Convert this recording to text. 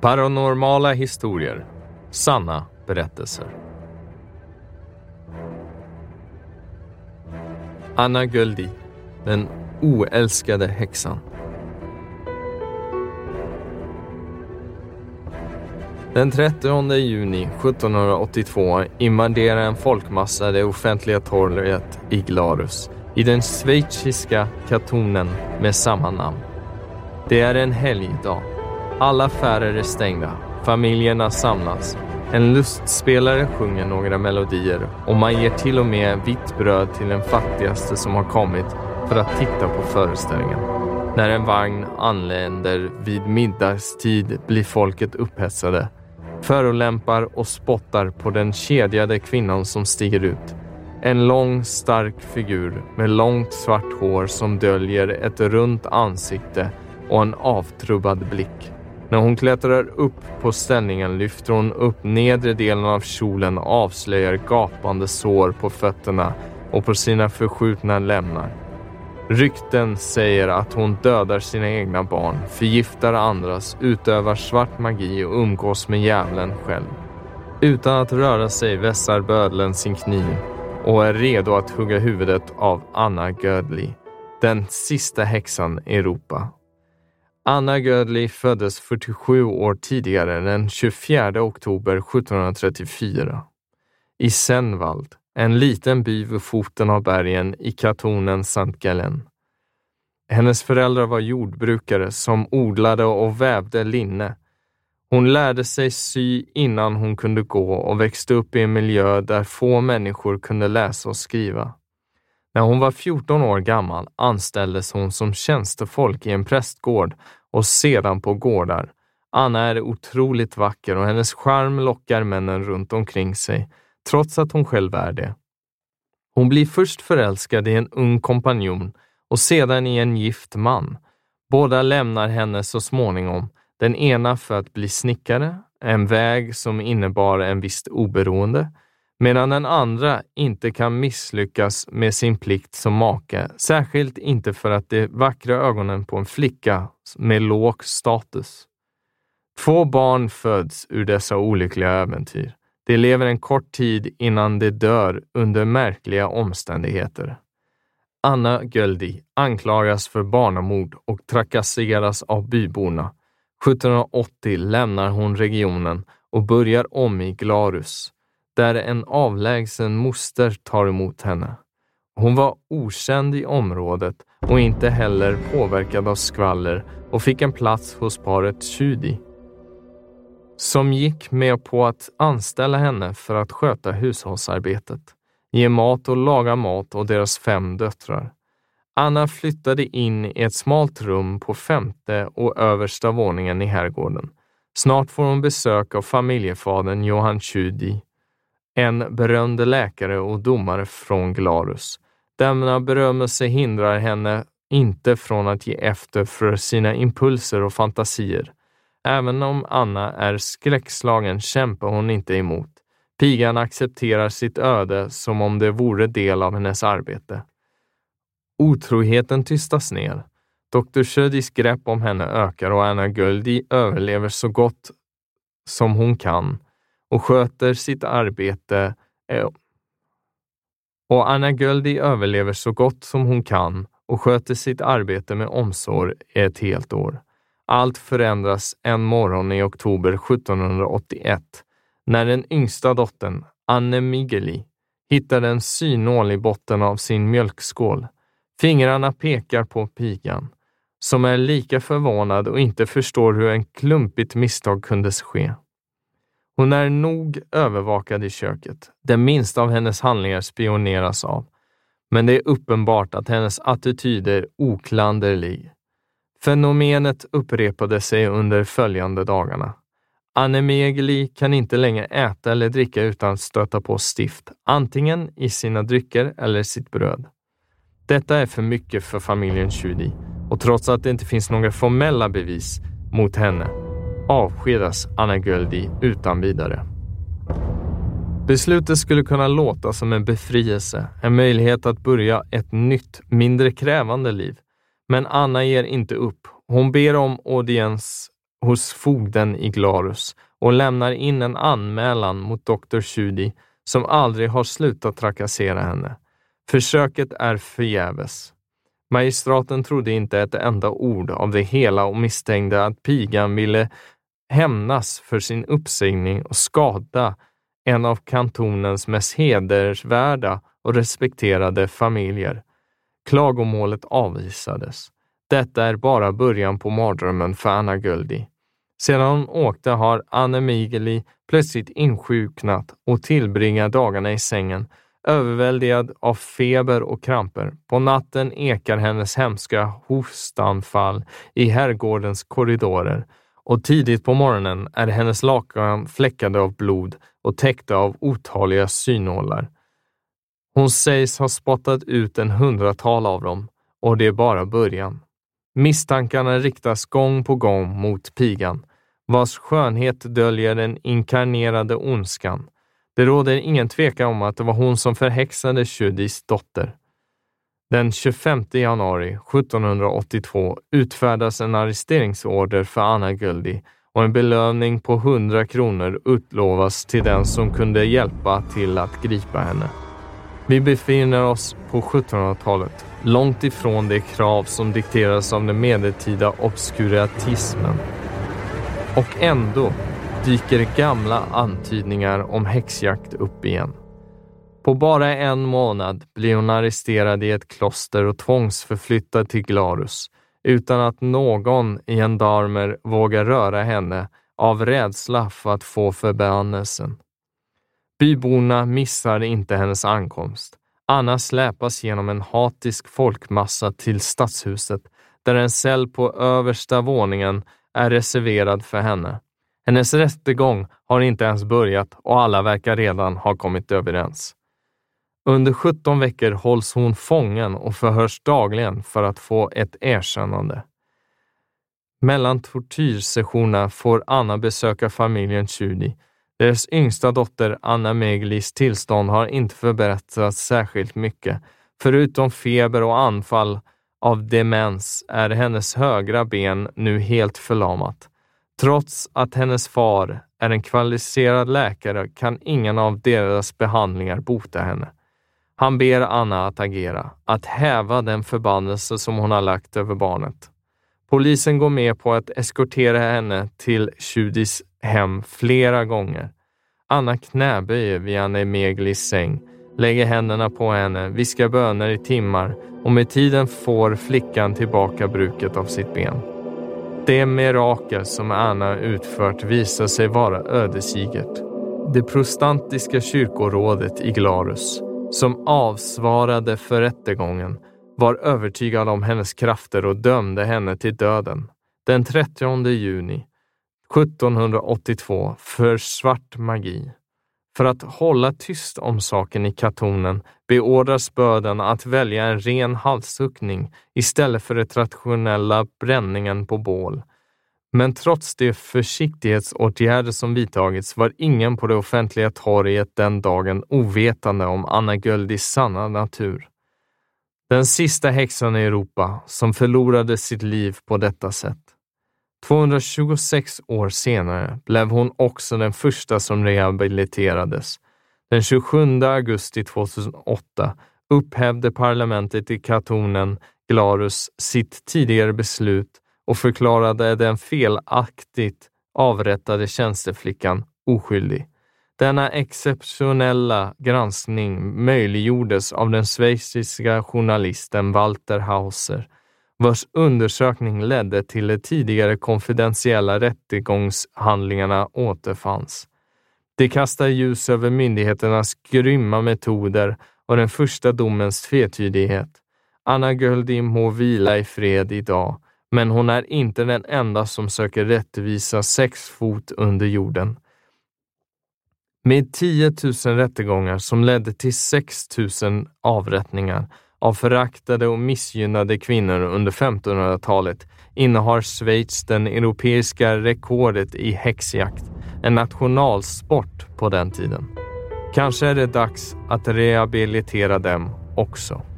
Paranormala historier. Sanna berättelser. Anna Göldi, den oälskade häxan. Den 30 juni 1782 invaderar en folkmassa det offentliga torget i Glarus i den schweiziska kantonen med samma namn. Det är en helgdag. Alla affärer är stängda. Familjerna samlas. En lustspelare sjunger några melodier och man ger till och med vitt bröd till den fattigaste som har kommit för att titta på föreställningen. När en vagn anländer vid middagstid blir folket upphetsade, förolämpar och spottar på den kedjade kvinnan som stiger ut. En lång, stark figur med långt svart hår som döljer ett runt ansikte och en avtrubbad blick. När hon klättrar upp på ställningen lyfter hon upp nedre delen av kjolen och avslöjar gapande sår på fötterna och på sina förskjutna lämnar. Rykten säger att hon dödar sina egna barn, förgiftar andras, utövar svart magi och umgås med djävulen själv. Utan att röra sig vässar bödlen sin kniv och är redo att hugga huvudet av Anna Göldi, den sista häxan i Europa. Anna Göldi föddes 47 år tidigare, den 24 oktober 1734. I Senvald, en liten by vid foten av bergen i kantonen St. Gallen. Hennes föräldrar var jordbrukare som odlade och vävde linne. Hon lärde sig sy innan hon kunde gå och växte upp i en miljö där få människor kunde läsa och skriva. När hon var 14 år gammal anställdes hon som tjänstefolk i en prästgård och sedan på gårdar. Anna är otroligt vacker och hennes charm lockar männen runt omkring sig, trots att hon själv är det. Hon blir först förälskad i en ung kompanjon och sedan i en gift man. Båda lämnar henne så småningom, den ena för att bli snickare, en väg som innebar en visst oberoende, medan den andra inte kan misslyckas med sin plikt som make, särskilt inte för att de vackra ögonen på en flicka med låg status. 2 barn föds ur dessa olyckliga äventyr. De lever en kort tid innan de dör under märkliga omständigheter. Anna Göldi anklagas för barnamord och trakasseras av byborna. 1780 lämnar hon regionen och börjar om i Glarus, där en avlägsen moster tar emot henne. Hon var okänd i området och inte heller påverkad av skvaller och fick en plats hos paret Tjudi, som gick med på att anställa henne för att sköta hushållsarbetet, ge mat och laga mat och deras 5 döttrar. Anna flyttade in i ett smalt rum på 5:e och översta våningen i herrgården. Snart får hon besök av familjefadern Johan Tjudi, en berömd läkare och domare från Glarus. Denna berömmelse hindrar henne inte från att ge efter för sina impulser och fantasier. Även om Anna är skräckslagen kämpar hon inte emot. Pigan accepterar sitt öde som om det vore del av hennes arbete. Otroheten tystas ner. Dr. Tjudis grepp om henne ökar och Anna Göldi överlever så gott som hon kan och sköter sitt arbete med omsorg i ett helt år. Allt förändras en morgon i oktober 1781 när den yngsta dottern, Anne Migeli, hittar en synål i botten av sin mjölkskål. Fingrarna pekar på pigan, som är lika förvånad och inte förstår hur en klumpigt misstag kunde ske. Hon är nog övervakad i köket. Den minsta av hennes handlingar spioneras av. Men det är uppenbart att hennes attityd är oklanderlig. Fenomenet upprepade sig under följande dagarna. Anne Migeli kan inte längre äta eller dricka utan att stöta på stift, antingen i sina drycker eller sitt bröd. Detta är för mycket för familjen Tjudi, och trots att det inte finns några formella bevis mot henne avskedas Anna Göldi utan vidare. Beslutet skulle kunna låta som en befrielse, en möjlighet att börja ett nytt, mindre krävande liv. Men Anna ger inte upp. Hon ber om audiens hos fogden i Glarus och lämnar in en anmälan mot Dr. Tjudy som aldrig har slutat trakassera henne. Försöket är förgäves. Magistraten trodde inte ett enda ord av det hela och misstänkte att pigan ville hämnas för sin uppsägning och skada en av kantonens mest hedervärda och respekterade familjer. Klagomålet avvisades. Detta är bara början på mardrömmen för Anna Göldi. Sedan hon åkte har Anna Migeli plötsligt insjuknat och tillbringar dagarna i sängen, överväldigad av feber och kramper. På natten ekar hennes hemska hostanfall i herrgårdens korridorer och tidigt på morgonen är hennes lakan fläckade av blod och täckta av otaliga synålar. Hon sägs ha spottat ut 100-tal av dem och det är bara början. Misstankarna riktas gång på gång mot pigan, vars skönhet döljer den inkarnerade ondskan. Det råder ingen tvekan om att det var hon som förhäxade Tjudys dotter. Den 25 januari 1782 utfärdas en arresteringsorder för Anna Göldi och en belöning på 100 kronor utlovas till den som kunde hjälpa till att gripa henne. Vi befinner oss på 1700-talet, långt ifrån de krav som dikteras av den medeltida obskurantismen. Och ändå dyker gamla antydningar om häxjakt upp igen. På bara en månad blir hon arresterad i ett kloster och tvångsförflyttad till Glarus, utan att någon i en darmer vågar röra henne av rädsla för att få förbannelsen. Byborna missar inte hennes ankomst. Anna släpas genom en hatisk folkmassa till stadshuset, där en cell på översta våningen är reserverad för henne. Hennes rättegång har inte ens börjat och alla verkar redan ha kommit överens. Under 17 veckor hålls hon fången och förhörs dagligen för att få ett erkännande. Mellan tortyrsessionerna får Anna besöka familjen Tjudy. Deras yngsta dotter Anna Megelis tillstånd har inte förbättrats särskilt mycket. Förutom feber och anfall av demens är hennes högra ben nu helt förlamat. Trots att hennes far är en kvalificerad läkare kan ingen av deras behandlingar bota henne. Han ber Anna att agera, att häva den förbannelse som hon har lagt över barnet. Polisen går med på att eskortera henne till Tjudys hem flera gånger. Anna knäböjer vid Anna Megelis säng, lägger händerna på henne, viskar böner i timmar och med tiden får flickan tillbaka bruket av sitt ben. Det mirakel som Anna utfört visar sig vara ödesdigert. Det protestantiska kyrkorådet i Glarus, som avsvarade för rättegången, var övertygad om hennes krafter och dömde henne till döden. Den 30 juni 1782 för svart magi. För att hålla tyst om saken i katonen beordras böden att välja en ren halshuggning istället för den traditionella bränningen på bål. Men trots de försiktighetsåtgärder som vidtagits var ingen på det offentliga torget den dagen ovetande om Anna Göldis sanna natur. Den sista häxan i Europa som förlorade sitt liv på detta sätt. 226 år senare blev hon också den första som rehabiliterades. Den 27 augusti 2008 upphävde parlamentet i kantonen Glarus sitt tidigare beslut och förklarade den felaktigt avrättade tjänsteflickan oskyldig. Denna exceptionella granskning möjliggjordes av den schweiziska journalisten Walter Hauser, vars undersökning ledde till de tidigare konfidentiella rättegångshandlingarna återfanns. Det kastar ljus över myndigheternas grymma metoder och den första domens tvetydighet. Anna Göldi må vila i fred idag, men hon är inte den enda som söker rättvisa 6 fot under jorden. Med 10 000 rättegångar som ledde till 6 000 avrättningar av föraktade och missgynnade kvinnor under 1500-talet innehar Schweiz den europeiska rekordet i häxjakt, en nationalsport på den tiden. Kanske är det dags att rehabilitera dem också.